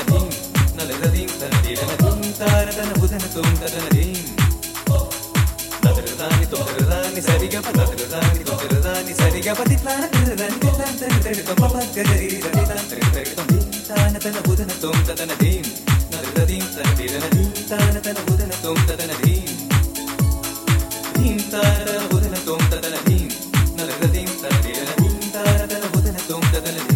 தனதீம் நலததீம் தனதீரனதீம் தானதன புதனதோம் ததனதீம் ததரதானி தொதரதானி சரிகப ததரதானி தொதரதானி சரிகப தித்லான திரதானி தித்லான தரிதரிதம் பபகரி தரிதம் தரிதரிதம் தானதன புதனதோம் ததனதீம் நலததீம் தனதீரனதீம் தானதன புதனதோம் ததனதீம் theme தானதன புதனதோம் ததனதீம் நலததீம் தனதீரனதீம் தானதன புதனதோம் ததனதீம்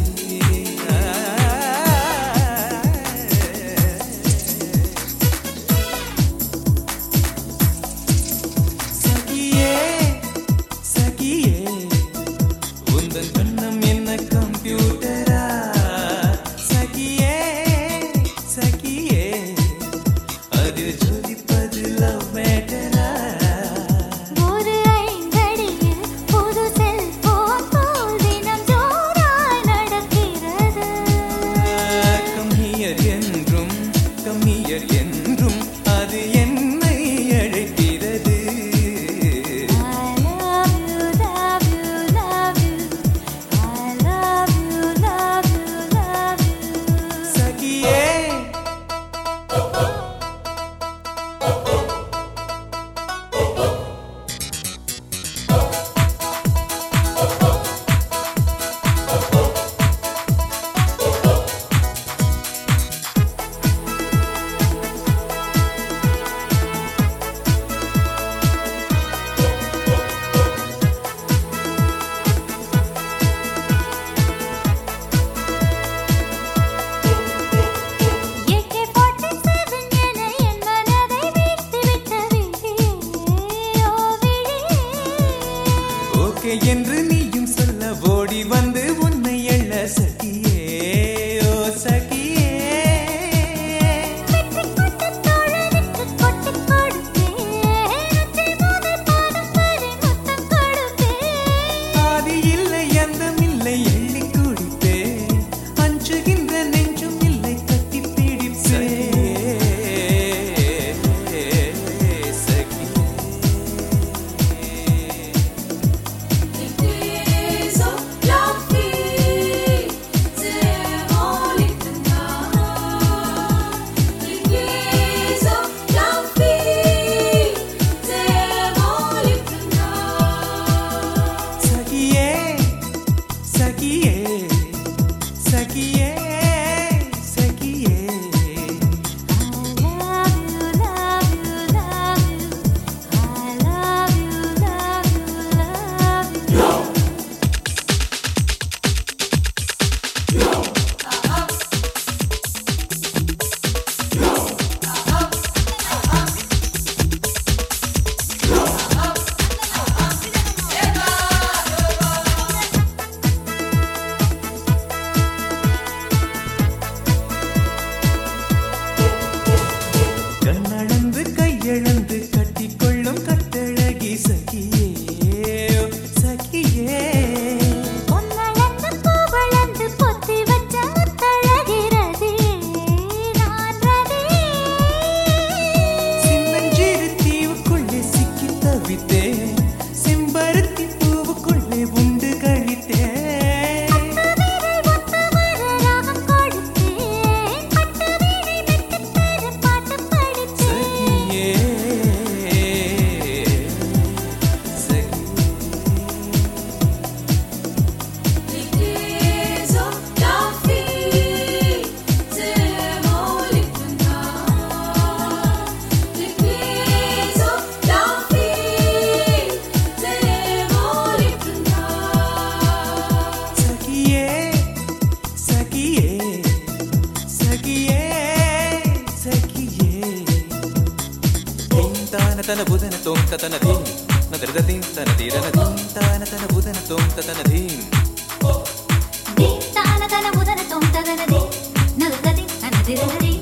என்று நீயும் சொல்ல ஓடி வந்து உன்னை எள்ள சகியே ஓ சகியே ஆதி இல்லை அந்தம் இல்லை எள்ளி குடிப்பே அஞ்சுகின்ற நெஞ்சும் இல்லை கட்டி பிடிப்பே கையெழுந்து கட்டிக்கொள்ளும் கட்டழகி சகியே சகியே பொன்னழந்து பூவளந்து பொத்தி வச்ச முத்தழகிறதே நான் ரதி சின்னஞ்சிறு தீவுக்குள்ளே சிக்கி தவித்தே செம்பருத்தி பூவுக்குள்ளே உண்டு கழித்தே தன புதன தோம் ததனதீம் நதரதீம் தனதீரனதீம் தானதன புதன தோம் ததனதீம் தானதன புதன தோம் ததனதீம் நதரதீம் தனதீரனதீம்